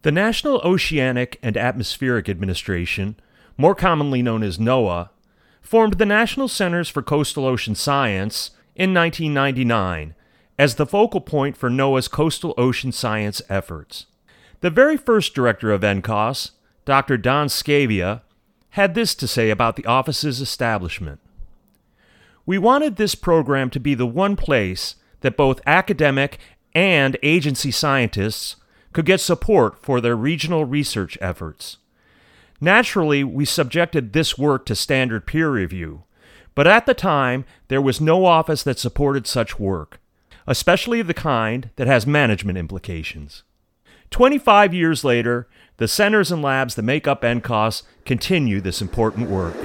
The National Oceanic and Atmospheric Administration, more commonly known as NOAA, formed the National Centers for Coastal Ocean Science in 1999 as the focal point for NOAA's coastal ocean science efforts. The very first director of NCOS, Dr. Don Scavia, had this to say about the office's establishment. "We wanted this program to be the one place that both academic and agency scientists could get support for their regional research efforts. Naturally, we subjected this work to standard peer review, but at the time, there was no office that supported such work, especially the kind that has management implications." 25 years later, the centers and labs that make up NCOS continue this important work.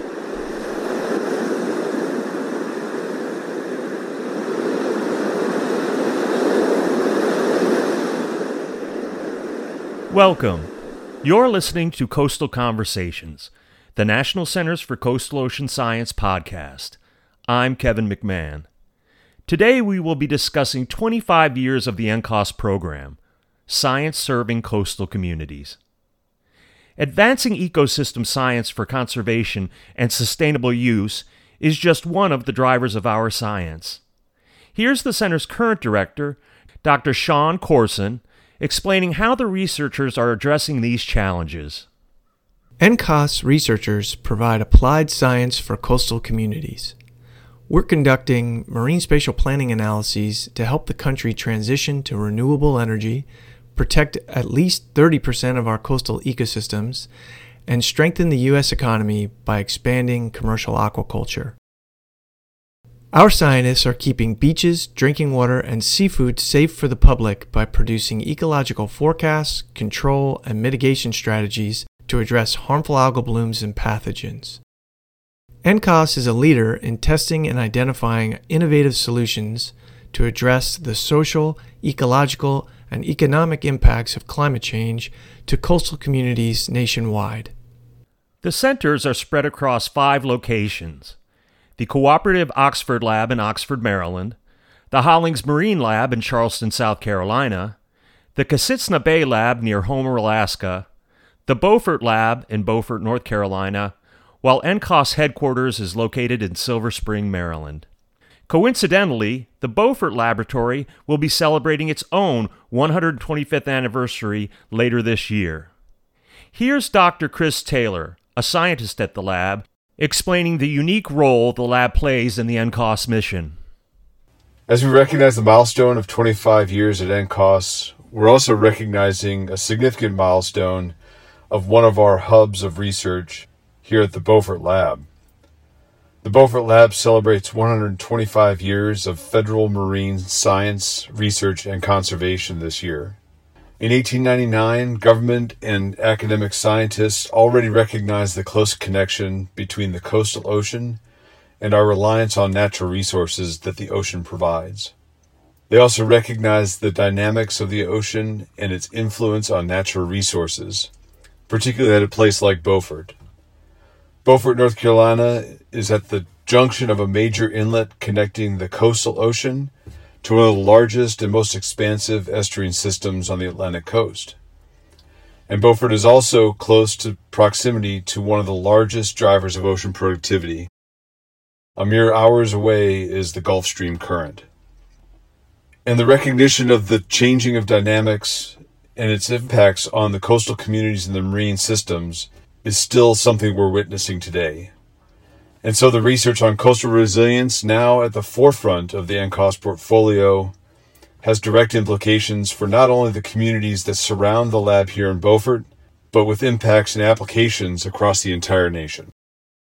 Welcome. You're listening to Coastal Conversations, the National Centers for Coastal Ocean Science podcast. I'm Kevin McMahon. Today we will be discussing 25 years of the NCOS program, Science Serving Coastal Communities. Advancing ecosystem science for conservation and sustainable use is just one of the drivers of our science. Here's the center's current director, Dr. Sean Corson, explaining how the researchers are addressing these challenges. NCOS researchers provide applied science for coastal communities. We're conducting marine spatial planning analyses to help the country transition to renewable energy, protect at least 30% of our coastal ecosystems, and strengthen the U.S. economy by expanding commercial aquaculture. Our scientists are keeping beaches, drinking water, and seafood safe for the public by producing ecological forecasts, control, and mitigation strategies to address harmful algal blooms and pathogens. NCOS is a leader in testing and identifying innovative solutions to address the social, ecological, and economic impacts of climate change to coastal communities nationwide. The centers are spread across 5 locations: the Cooperative Oxford Lab in Oxford, Maryland, the Hollings Marine Lab in Charleston, South Carolina, the Kasutsna Bay Lab near Homer, Alaska, the Beaufort Lab in Beaufort, North Carolina, while NCOS headquarters is located in Silver Spring, Maryland. Coincidentally, the Beaufort Laboratory will be celebrating its own 125th anniversary later this year. Here's Dr. Chris Taylor, a scientist at the lab, explaining the unique role the lab plays in the NCOS mission. As we recognize the milestone of 25 years at NCOS, we're also recognizing a significant milestone of one of our hubs of research here at the Beaufort Lab. The Beaufort Lab celebrates 125 years of federal marine science, research, and conservation this year. In 1899, government and academic scientists already recognized the close connection between the coastal ocean and our reliance on natural resources that the ocean provides. They also recognized the dynamics of the ocean and its influence on natural resources, particularly at a place like Beaufort. Beaufort, North Carolina is at the junction of a major inlet connecting the coastal ocean to one of the largest and most expansive estuarine systems on the Atlantic coast. And Beaufort is also close to proximity to one of the largest drivers of ocean productivity. A mere hours away is the Gulf Stream current. And the recognition of the changing of dynamics and its impacts on the coastal communities and the marine systems is still something we're witnessing today. And so the research on coastal resilience, now at the forefront of the NCOS portfolio, has direct implications for not only the communities that surround the lab here in Beaufort, but with impacts and applications across the entire nation.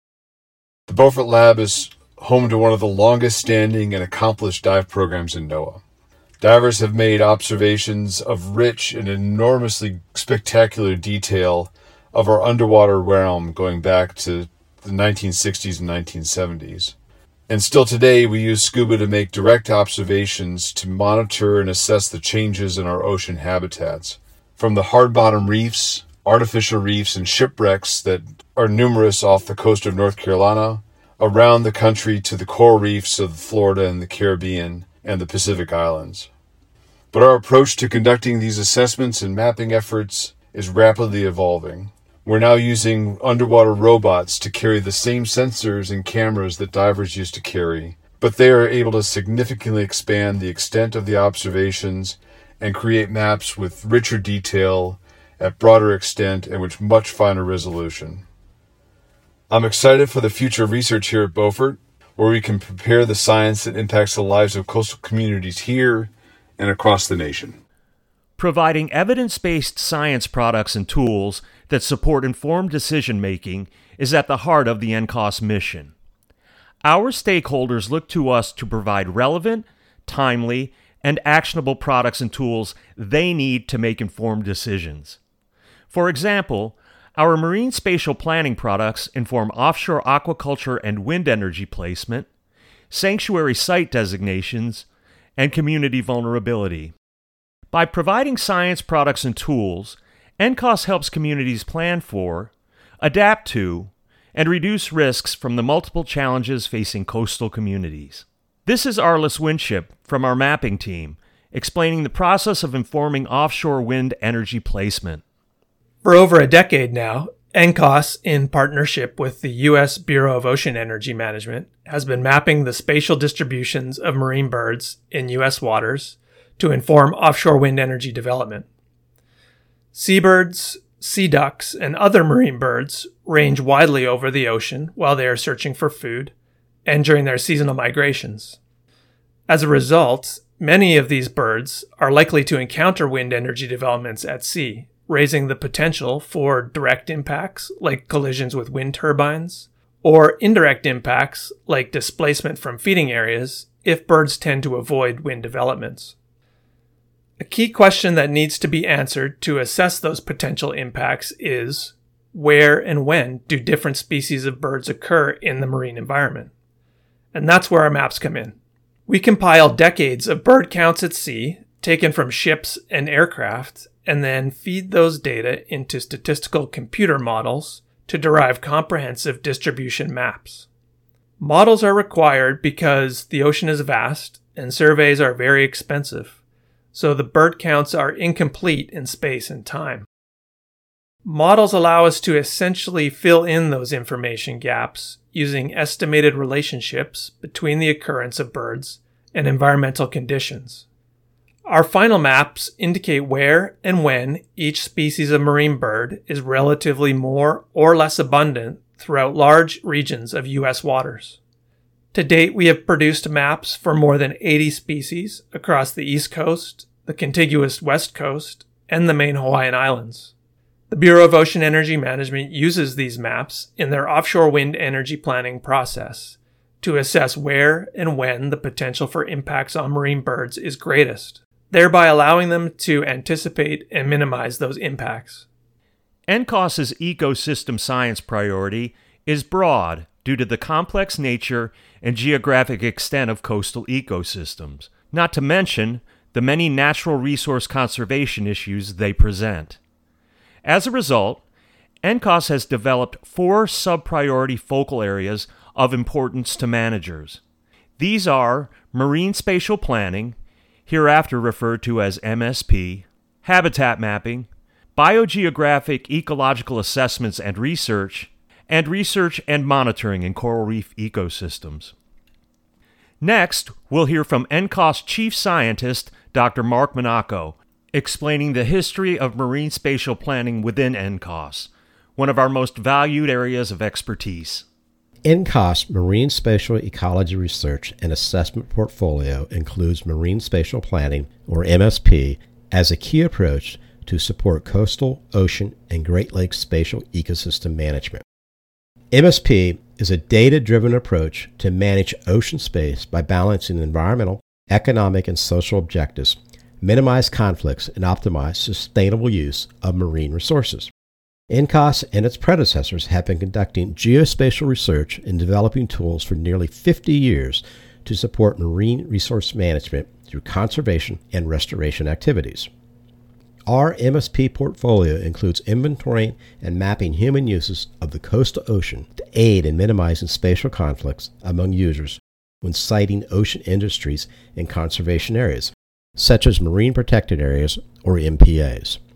The Beaufort Lab is home to one of the longest standing and accomplished dive programs in NOAA. Divers have made observations of rich and enormously spectacular detail of our underwater realm going back to the 1960s and 1970s. And still today, we use scuba to make direct observations to monitor and assess the changes in our ocean habitats, from the hard-bottom reefs, artificial reefs, and shipwrecks that are numerous off the coast of North Carolina, around the country to the coral reefs of Florida and the Caribbean and the Pacific Islands. But our approach to conducting these assessments and mapping efforts is rapidly evolving. We're now using underwater robots to carry the same sensors and cameras that divers used to carry, but they are able to significantly expand the extent of the observations and create maps with richer detail, at broader extent, and with much finer resolution. I'm excited for the future of research here at Beaufort, where we can prepare the science that impacts the lives of coastal communities here and across the nation. Providing evidence-based science products and tools that support informed decision-making is at the heart of the NCOS mission. Our stakeholders look to us to provide relevant, timely, and actionable products and tools they need to make informed decisions. For example, our marine spatial planning products inform offshore aquaculture and wind energy placement, sanctuary site designations, and community vulnerability. By providing science products and tools, NCOS helps communities plan for, adapt to, and reduce risks from the multiple challenges facing coastal communities. This is Arliss Winship from our mapping team, explaining the process of informing offshore wind energy placement. For over a decade now, NCOS, in partnership with the U.S. Bureau of Ocean Energy Management, has been mapping the spatial distributions of marine birds in U.S. waters to inform offshore wind energy development. Seabirds, sea ducks, and other marine birds range widely over the ocean while they are searching for food and during their seasonal migrations. As a result, many of these birds are likely to encounter wind energy developments at sea, raising the potential for direct impacts like collisions with wind turbines, or indirect impacts like displacement from feeding areas if birds tend to avoid wind developments. A key question that needs to be answered to assess those potential impacts is, where and when do different species of birds occur in the marine environment? And that's where our maps come in. We compile decades of bird counts at sea, taken from ships and aircraft, and then feed those data into statistical computer models to derive comprehensive distribution maps. Models are required because the ocean is vast and surveys are very expensive, so the bird counts are incomplete in space and time. Models allow us to essentially fill in those information gaps using estimated relationships between the occurrence of birds and environmental conditions. Our final maps indicate where and when each species of marine bird is relatively more or less abundant throughout large regions of U.S. waters. To date, we have produced maps for more than 80 species across the East Coast, the contiguous West Coast, and the main Hawaiian Islands. The Bureau of Ocean Energy Management uses these maps in their offshore wind energy planning process to assess where and when the potential for impacts on marine birds is greatest, thereby allowing them to anticipate and minimize those impacts. NCOS's ecosystem science priority is broad due to the complex nature and geographic extent of coastal ecosystems, not to mention the many natural resource conservation issues they present. As a result, NCOS has developed 4 sub-priority focal areas of importance to managers. These are marine spatial planning, hereafter referred to as MSP, habitat mapping, biogeographic ecological assessments and research and monitoring in coral reef ecosystems. Next, we'll hear from NCOS Chief Scientist Dr. Mark Monaco, explaining the history of marine spatial planning within NCOS, one of our most valued areas of expertise. NCOS Marine Spatial Ecology Research and Assessment Portfolio includes marine spatial planning, or MSP, as a key approach to support coastal, ocean, and Great Lakes spatial ecosystem management. MSP is a data-driven approach to manage ocean space by balancing environmental, economic, and social objectives, minimize conflicts, and optimize sustainable use of marine resources. NCOS and its predecessors have been conducting geospatial research and developing tools for nearly 50 years to support marine resource management through conservation and restoration activities. Our MSP portfolio includes inventorying and mapping human uses of the coastal ocean to aid in minimizing spatial conflicts among users when siting ocean industries in conservation areas, such as marine protected areas or MPAs.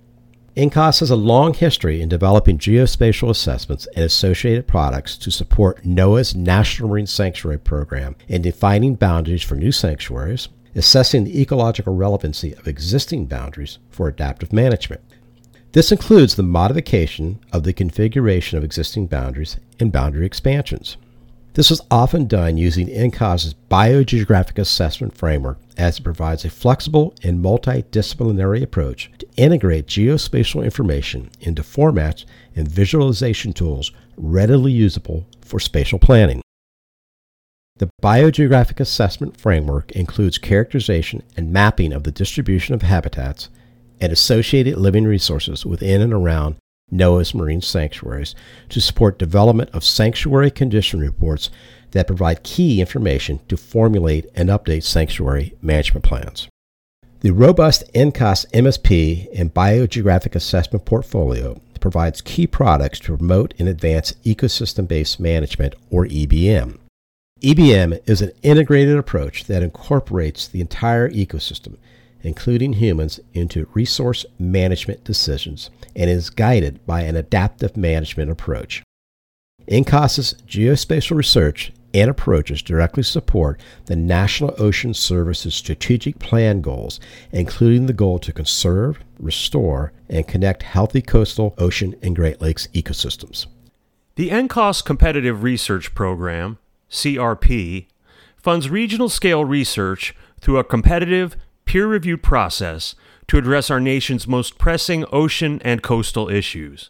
NCOS has a long history in developing geospatial assessments and associated products to support NOAA's National Marine Sanctuary Program in defining boundaries for new sanctuaries, assessing the ecological relevancy of existing boundaries for adaptive management. This includes the modification of the configuration of existing boundaries and boundary expansions. This is often done using NCOS's biogeographic assessment framework, as it provides a flexible and multidisciplinary approach to integrate geospatial information into formats and visualization tools readily usable for spatial planning. The biogeographic assessment framework includes characterization and mapping of the distribution of habitats and associated living resources within and around NOAA's marine sanctuaries to support development of sanctuary condition reports that provide key information to formulate and update sanctuary management plans. The robust NCOS MSP and biogeographic assessment portfolio provides key products to promote and advance ecosystem-based management, or EBM. EBM is an integrated approach that incorporates the entire ecosystem, including humans, into resource management decisions and is guided by an adaptive management approach. NCOS's geospatial research and approaches directly support the National Ocean Service's strategic plan goals, including the goal to conserve, restore, and connect healthy coastal, ocean, and Great Lakes ecosystems. The NCOS Competitive Research Program, CRP, funds regional-scale research through a competitive, peer-reviewed process to address our nation's most pressing ocean and coastal issues.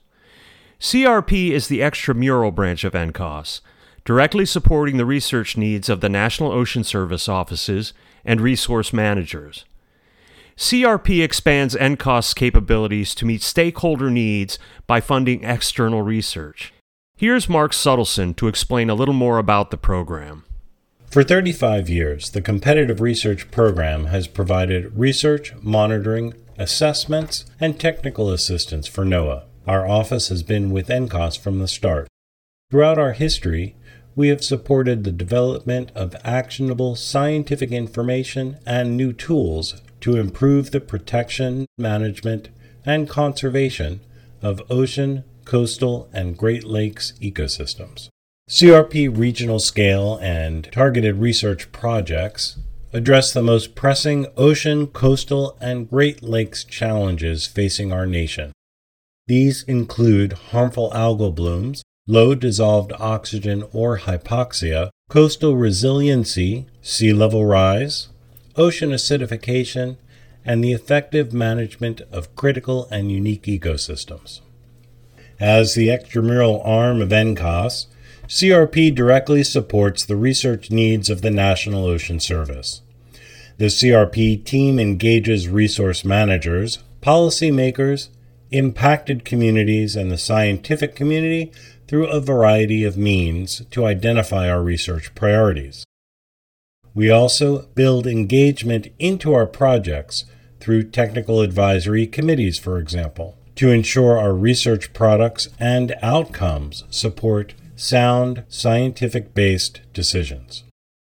CRP is the extramural branch of NCOS, directly supporting the research needs of the National Ocean Service offices and resource managers. CRP expands NCOS's capabilities to meet stakeholder needs by funding external research. Here's Mark Suttleson to explain a little more about the program. For 35 years, the Competitive Research Program has provided research, monitoring, assessments, and technical assistance for NOAA. Our office has been with NCOS from the start. Throughout our history, we have supported the development of actionable scientific information and new tools to improve the protection, management, and conservation of ocean, coastal, and Great Lakes ecosystems. CRP regional scale and targeted research projects address the most pressing ocean, coastal, and Great Lakes challenges facing our nation. These include harmful algal blooms, low dissolved oxygen or hypoxia, coastal resiliency, sea level rise, ocean acidification, and the effective management of critical and unique ecosystems. As the extramural arm of NCOS, CRP directly supports the research needs of the National Ocean Service. The CRP team engages resource managers, policymakers, impacted communities, and the scientific community through a variety of means to identify our research priorities. We also build engagement into our projects through technical advisory committees, for example, to ensure our research products and outcomes support sound, scientific-based decisions.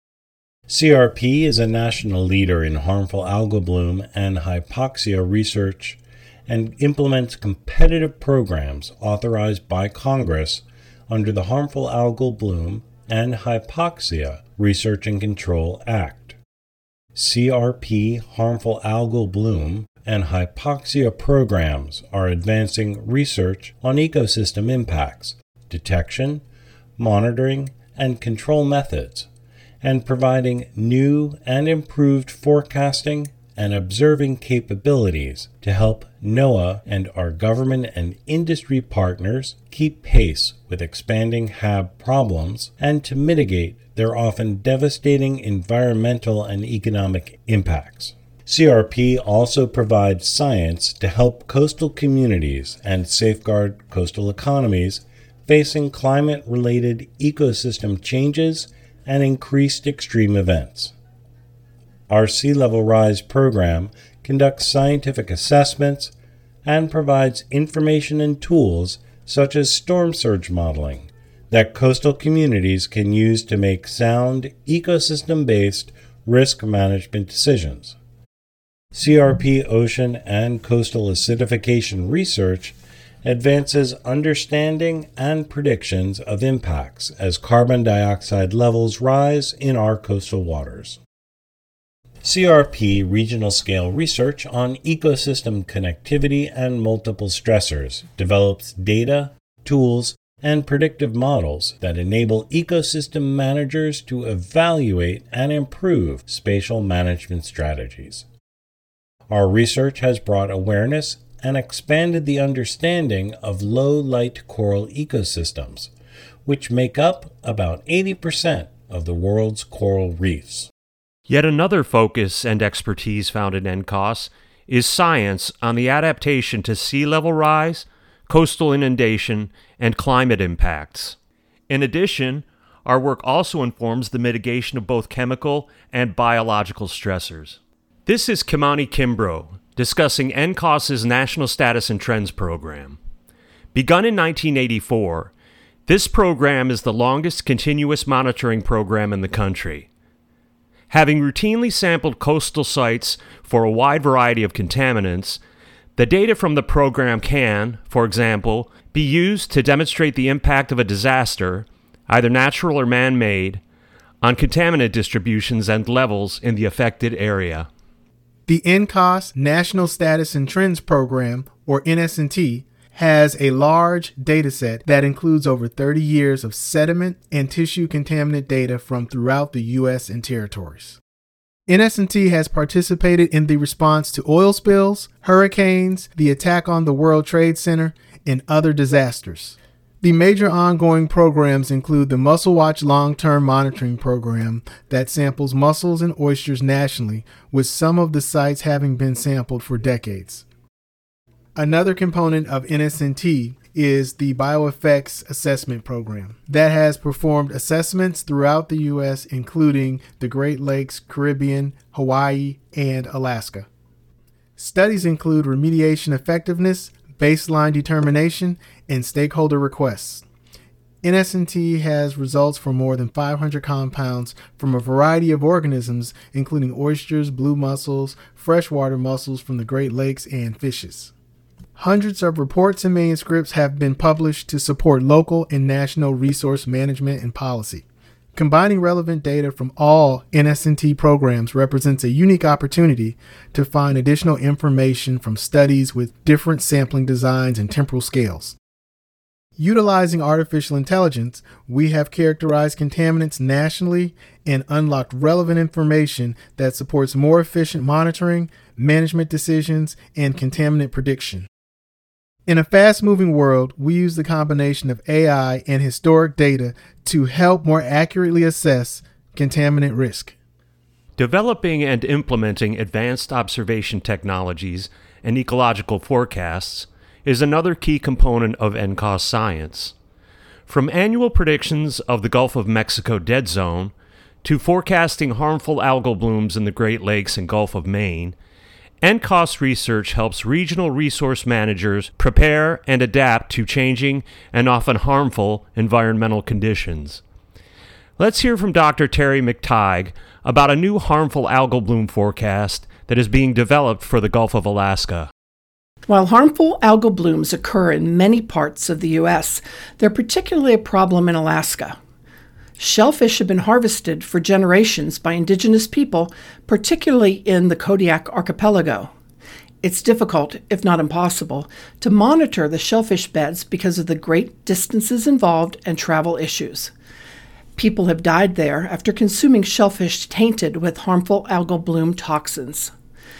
CRP is a national leader in harmful algal bloom and hypoxia research and implements competitive programs authorized by Congress under the Harmful Algal Bloom and Hypoxia Research and Control Act. CRP Harmful Algal Bloom and Hypoxia programs are advancing research on ecosystem impacts, detection, monitoring, and control methods, and providing new and improved forecasting and observing capabilities to help NOAA and our government and industry partners keep pace with expanding HAB problems and to mitigate their often devastating environmental and economic impacts. CRP also provides science to help coastal communities and safeguard coastal economies facing climate-related ecosystem changes and increased extreme events. Our Sea Level Rise program conducts scientific assessments and provides information and tools such as storm surge modeling that coastal communities can use to make sound, ecosystem-based risk management decisions. CRP ocean and coastal acidification research advances understanding and predictions of impacts as carbon dioxide levels rise in our coastal waters. CRP regional scale research on ecosystem connectivity and multiple stressors develops data, tools, and predictive models that enable ecosystem managers to evaluate and improve spatial management strategies. Our research has brought awareness and expanded the understanding of low-light coral ecosystems, which make up about 80% of the world's coral reefs. Yet another focus and expertise found in NCOS is science on the adaptation to sea level rise, coastal inundation, and climate impacts. In addition, our work also informs the mitigation of both chemical and biological stressors. This is Kimani Kimbrough discussing NCOS's National Status and Trends program. Begun in 1984, this program is the longest continuous monitoring program in the country. Having routinely sampled coastal sites for a wide variety of contaminants, the data from the program can, for example, be used to demonstrate the impact of a disaster, either natural or man-made, on contaminant distributions and levels in the affected area. The NCOS National Status and Trends Program, or NSNT, has a large data set that includes over 30 years of sediment and tissue contaminant data from throughout the U.S. and territories. NSNT has participated in the response to oil spills, hurricanes, the attack on the World Trade Center, and other disasters. The major ongoing programs include the Mussel Watch Long-Term Monitoring Program that samples mussels and oysters nationally, with some of the sites having been sampled for decades. Another component of NSNT is the Bioeffects Assessment Program that has performed assessments throughout the U.S., including the Great Lakes, Caribbean, Hawaii, and Alaska. Studies include remediation effectiveness, baseline determination, and stakeholder requests. NSNT has results for more than 500 compounds from a variety of organisms, including oysters, blue mussels, freshwater mussels from the Great Lakes, and fishes. Hundreds of reports and manuscripts have been published to support local and national resource management and policy. Combining relevant data from all NSNT programs represents a unique opportunity to find additional information from studies with different sampling designs and temporal scales. Utilizing artificial intelligence, we have characterized contaminants nationally and unlocked relevant information that supports more efficient monitoring, management decisions, and contaminant prediction. In a fast-moving world, we use the combination of AI and historic data to help more accurately assess contaminant risk. Developing and implementing advanced observation technologies and ecological forecasts is another key component of NCOS science. From annual predictions of the Gulf of Mexico dead zone to forecasting harmful algal blooms in the Great Lakes and Gulf of Maine, NCOS research helps regional resource managers prepare and adapt to changing and often harmful environmental conditions. Let's hear from Dr. Terry McTighe about a new harmful algal bloom forecast that is being developed for the Gulf of Alaska. While harmful algal blooms occur in many parts of the U.S., they're particularly a problem in Alaska. Shellfish have been harvested for generations by indigenous people, particularly in the Kodiak Archipelago. It's difficult, if not impossible, to monitor the shellfish beds because of the great distances involved and travel issues. People have died there after consuming shellfish tainted with harmful algal bloom toxins.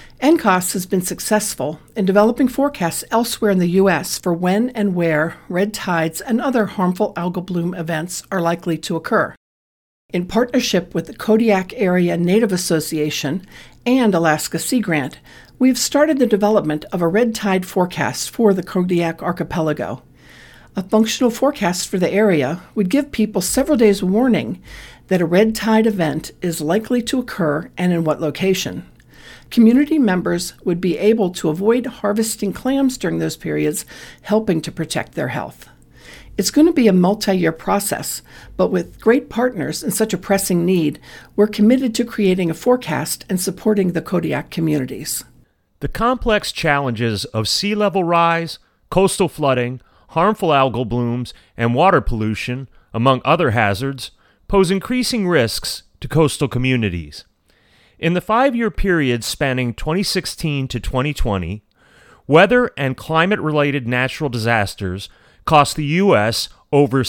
NCOS has been successful in developing forecasts elsewhere in the U.S. for when and where red tides and other harmful algal bloom events are likely to occur. In partnership with the Kodiak Area Native Association and Alaska Sea Grant, we've started the development of a red tide forecast for the Kodiak Archipelago. A functional forecast for the area would give people several days' warning that a red tide event is likely to occur and in what location. Community members would be able to avoid harvesting clams during those periods, helping to protect their health. It's going to be a multi-year process, but with great partners and such a pressing need, we're committed to creating a forecast and supporting the Kodiak communities. The complex challenges of sea level rise, coastal flooding, harmful algal blooms, and water pollution, among other hazards, pose increasing risks to coastal communities. In the 5-year period spanning 2016 to 2020, weather and climate-related natural disasters cost the U.S. over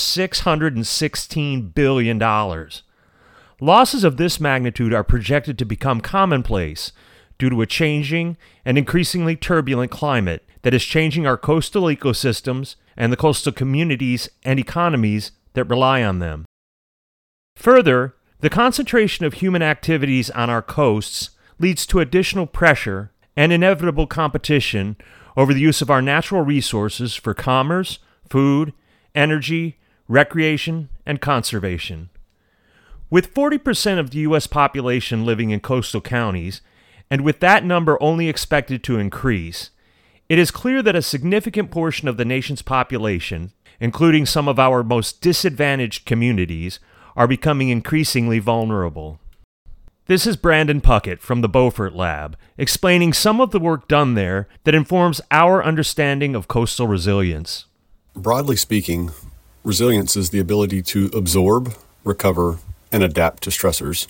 $616 billion. Losses of this magnitude are projected to become commonplace due to a changing and increasingly turbulent climate that is changing our coastal ecosystems and the coastal communities and economies that rely on them. Further, the concentration of human activities on our coasts leads to additional pressure and inevitable competition over the use of our natural resources for commerce, food, energy, recreation, and conservation. With 40% of the U.S. population living in coastal counties, and with that number only expected to increase, it is clear that a significant portion of the nation's population, including some of our most disadvantaged communities, are becoming increasingly vulnerable. This is Brandon Puckett from the Beaufort Lab, explaining some of the work done there that informs our understanding of coastal resilience. Broadly speaking, resilience is the ability to absorb, recover, and adapt to stressors.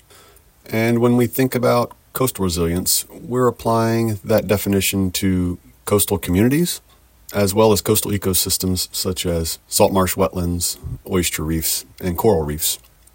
And when we think about coastal resilience, we're applying that definition to coastal communities, as well as coastal ecosystems such as salt marsh wetlands, oyster reefs, and coral reefs.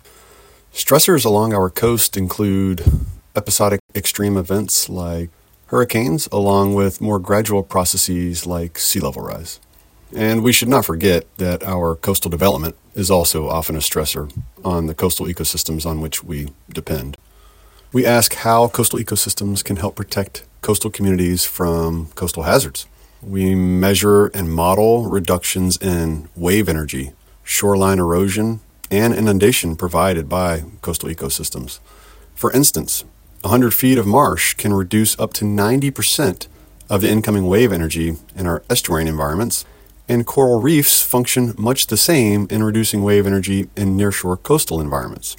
Stressors along our coast include episodic extreme events like hurricanes, along with more gradual processes like sea level rise. And we should not forget that our coastal development is also often a stressor on the coastal ecosystems on which we depend. We ask how coastal ecosystems can help protect coastal communities from coastal hazards. We measure and model reductions in wave energy, shoreline erosion, and inundation provided by coastal ecosystems. For instance, 100 feet of marsh can reduce up to 90% of the incoming wave energy in our estuarine environments, and coral reefs function much the same in reducing wave energy in nearshore coastal environments.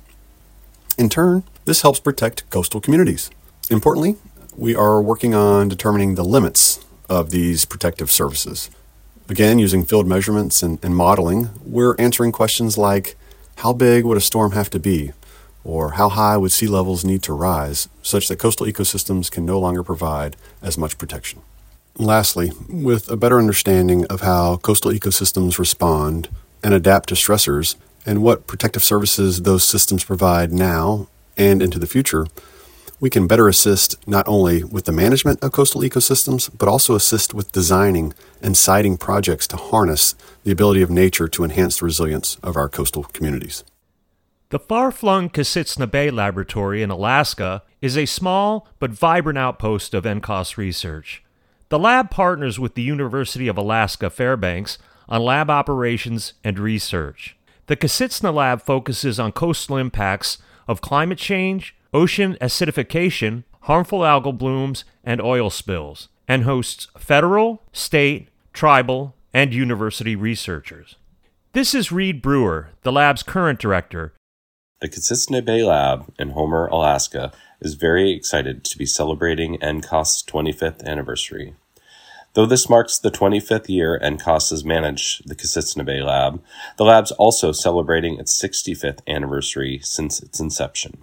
In turn, this helps protect coastal communities. Importantly, we are working on determining the limits of these protective services. Again, using field measurements and modeling, we're answering questions like, how big would a storm have to be? Or how high would sea levels need to rise such that coastal ecosystems can no longer provide as much protection? Lastly, with a better understanding of how coastal ecosystems respond and adapt to stressors and what protective services those systems provide now and into the future, we can better assist not only with the management of coastal ecosystems, but also assist with designing and siting projects to harness the ability of nature to enhance the resilience of our coastal communities. The far-flung Kasutsna Bay Laboratory in Alaska is a small but vibrant outpost of NCOS research. The lab partners with the University of Alaska Fairbanks on lab operations and research. The Kasutsna Lab focuses on coastal impacts of climate change, ocean acidification, harmful algal blooms, and oil spills, and hosts federal, state, tribal, and university researchers. This is Reed Brewer, the lab's current director. The Kasutsna Bay Lab in Homer, Alaska is very excited to be celebrating NCOS's 25th anniversary. Though this marks the 25th year NCOS has managed the Kasutsna Bay Lab, the lab's also celebrating its 65th anniversary since its inception.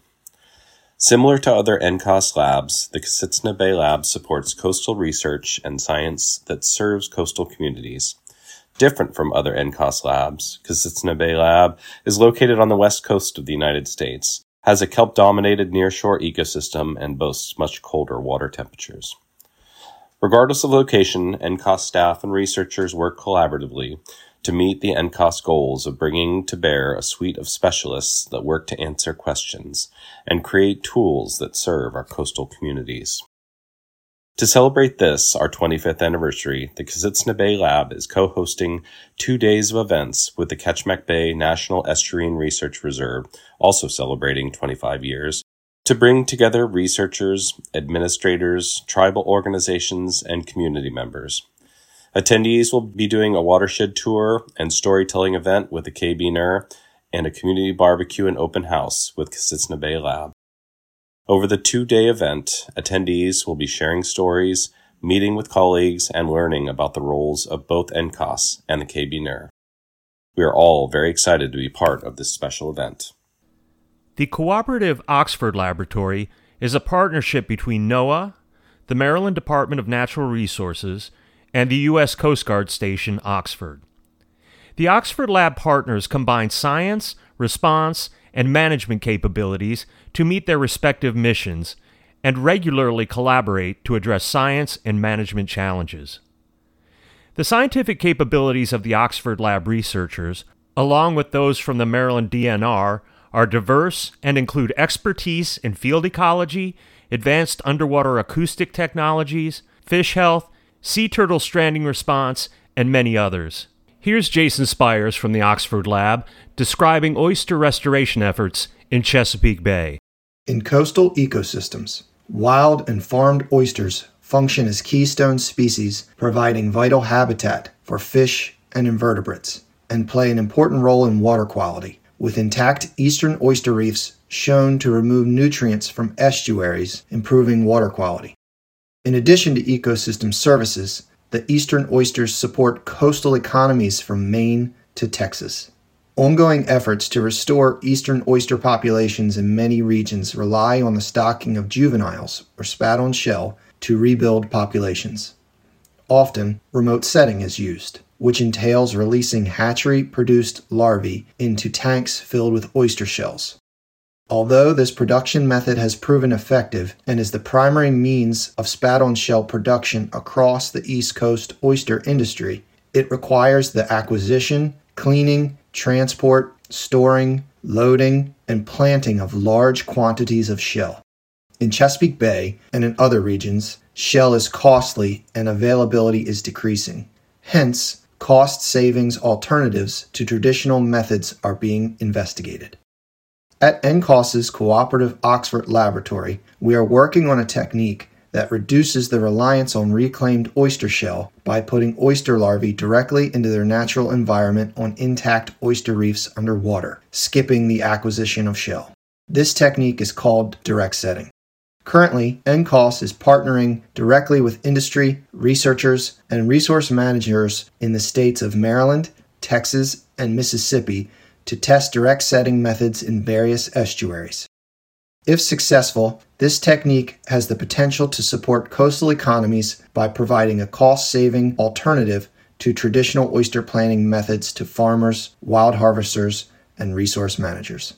Similar to other NCOS labs, the Kasutsna Bay Lab supports coastal research and science that serves coastal communities. Different from other NCOS labs, Kasutsna Bay Lab is located on the west coast of the United States, has a kelp-dominated nearshore ecosystem, and boasts much colder water temperatures. Regardless of location, NCOS staff and researchers work collaboratively to meet the NCOS goals of bringing to bear a suite of specialists that work to answer questions and create tools that serve our coastal communities. To celebrate this, our 25th anniversary, the Kasutsna Bay Lab is co-hosting 2 days of events with the Ketchikan Bay National Estuarine Research Reserve, also celebrating 25 years, to bring together researchers, administrators, tribal organizations, and community members. Attendees will be doing a watershed tour and storytelling event with the KB-NER and a community barbecue and open house with Kasutsna Bay Lab. Over the 2-day event, attendees will be sharing stories, meeting with colleagues, and learning about the roles of both NCOS and the KB-NER. We are all very excited to be part of this special event. The Cooperative Oxford Laboratory is a partnership between NOAA, the Maryland Department of Natural Resources, and the U.S. Coast Guard Station, Oxford. The Oxford Lab partners combine science, response, and management capabilities to meet their respective missions and regularly collaborate to address science and management challenges. The scientific capabilities of the Oxford Lab researchers, along with those from the Maryland DNR, are diverse and include expertise in field ecology, advanced underwater acoustic technologies, fish health, sea turtle stranding response, and many others. Here's Jason Spires from the Oxford Lab describing oyster restoration efforts in Chesapeake Bay. In coastal ecosystems, wild and farmed oysters function as keystone species, providing vital habitat for fish and invertebrates, and play an important role in water quality, with intact eastern oyster reefs shown to remove nutrients from estuaries, improving water quality. In addition to ecosystem services, the eastern oysters support coastal economies from Maine to Texas. Ongoing efforts to restore eastern oyster populations in many regions rely on the stocking of juveniles, or spat-on-shell, to rebuild populations. Often, remote setting is used, which entails releasing hatchery-produced larvae into tanks filled with oyster shells. Although this production method has proven effective and is the primary means of spat-on-shell production across the East Coast oyster industry, it requires the acquisition, cleaning, transport, storing, loading, and planting of large quantities of shell. In Chesapeake Bay and in other regions, shell is costly and availability is decreasing. Hence, cost savings alternatives to traditional methods are being investigated. At NCOS's Cooperative Oxford Laboratory, we are working on a technique that reduces the reliance on reclaimed oyster shell by putting oyster larvae directly into their natural environment on intact oyster reefs underwater, skipping the acquisition of shell. This technique is called direct setting. Currently, NCOS is partnering directly with industry, researchers, and resource managers in the states of Maryland, Texas, and Mississippi to test direct setting methods in various estuaries. If successful, this technique has the potential to support coastal economies by providing a cost-saving alternative to traditional oyster planting methods to farmers, wild harvesters, and resource managers.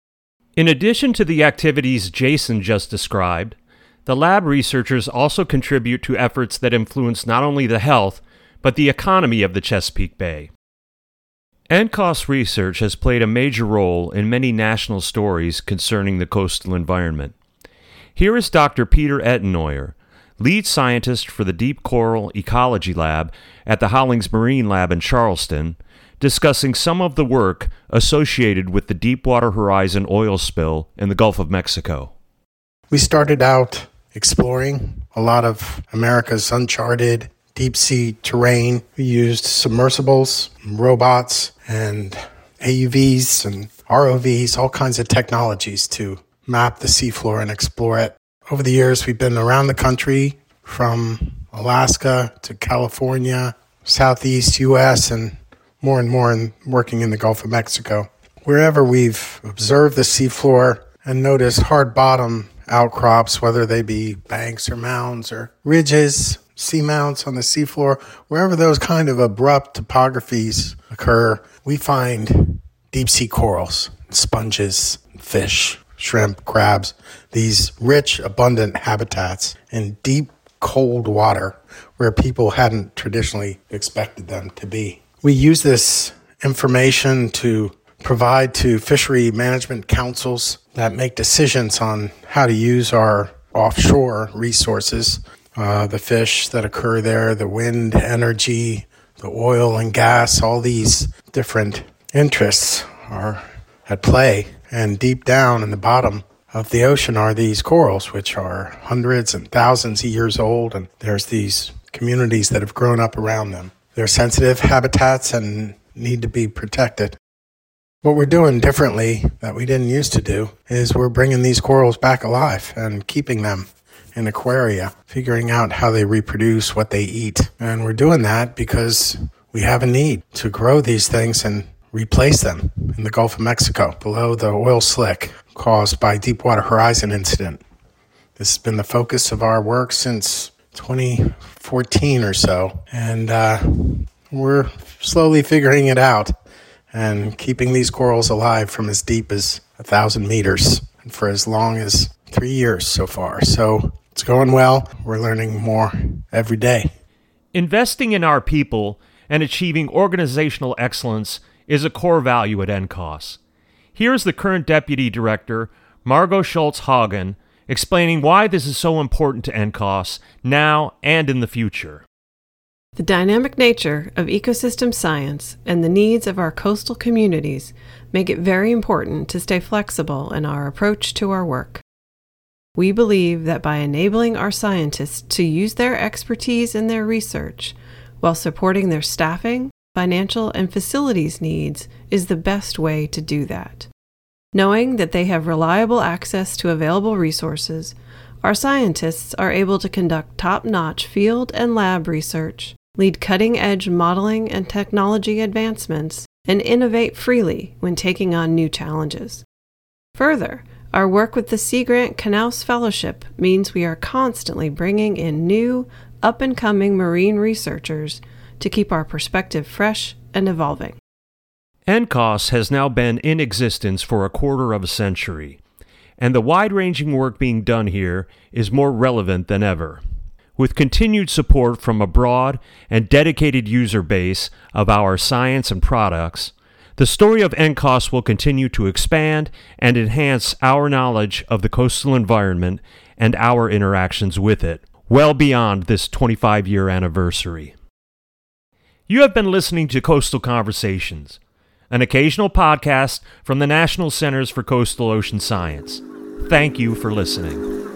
In addition to the activities Jason just described, the lab researchers also contribute to efforts that influence not only the health, but the economy of the Chesapeake Bay. NCOS research has played a major role in many national stories concerning the coastal environment. Here is Dr. Peter Ettenauer, lead scientist for the Deep Coral Ecology Lab at the Hollings Marine Lab in Charleston, discussing some of the work associated with the Deepwater Horizon oil spill in the Gulf of Mexico. We started out exploring a lot of America's uncharted deep-sea terrain. We used submersibles, robots, and AUVs and ROVs, all kinds of technologies to map the seafloor and explore it. Over the years, we've been around the country from Alaska to California, Southeast U.S., and more working in the Gulf of Mexico. Wherever we've observed the seafloor and noticed hard bottom outcrops, whether they be banks or mounds or ridges, seamounts on the seafloor, wherever those kind of abrupt topographies occur, we find deep-sea corals, sponges, fish, shrimp, crabs, these rich, abundant habitats in deep, cold water where people hadn't traditionally expected them to be. We use this information to provide to fishery management councils that make decisions on how to use our offshore resources, the fish that occur there, the wind energy, the oil and gas, all these different interests are at play. And deep down in the bottom of the ocean are these corals, which are hundreds and thousands of years old, and there's these communities that have grown up around them. They're sensitive habitats and need to be protected. What we're doing differently that we didn't used to do is we're bringing these corals back alive and keeping them in aquaria, figuring out how they reproduce, what they eat. And we're doing that because we have a need to grow these things and replace them in the Gulf of Mexico below the oil slick caused by Deepwater Horizon incident. This has been the focus of our work since 2014 or so, and we're slowly figuring it out and keeping these corals alive from as deep as 1,000 meters and for as long as 3 years so far. So it's going well. We're learning more every day. Investing in our people and achieving organizational excellence is a core value at NCOS. Here's the current Deputy Director, Margot Schultz-Hagen, explaining why this is so important to NCOS now and in the future. The dynamic nature of ecosystem science and the needs of our coastal communities make it very important to stay flexible in our approach to our work. We believe that by enabling our scientists to use their expertise in their research while supporting their staffing, financial, and facilities needs is the best way to do that. Knowing that they have reliable access to available resources, our scientists are able to conduct top-notch field and lab research, lead cutting-edge modeling and technology advancements, and innovate freely when taking on new challenges. Further, our work with the Sea Grant Knaus Fellowship means we are constantly bringing in new, up-and-coming marine researchers to keep our perspective fresh and evolving. NCOS has now been in existence for a quarter of a century, and the wide-ranging work being done here is more relevant than ever. With continued support from a broad and dedicated user base of our science and products, the story of NCOS will continue to expand and enhance our knowledge of the coastal environment and our interactions with it, well beyond this 25-year anniversary. You have been listening to Coastal Conversations, an occasional podcast from the National Centers for Coastal Ocean Science. Thank you for listening.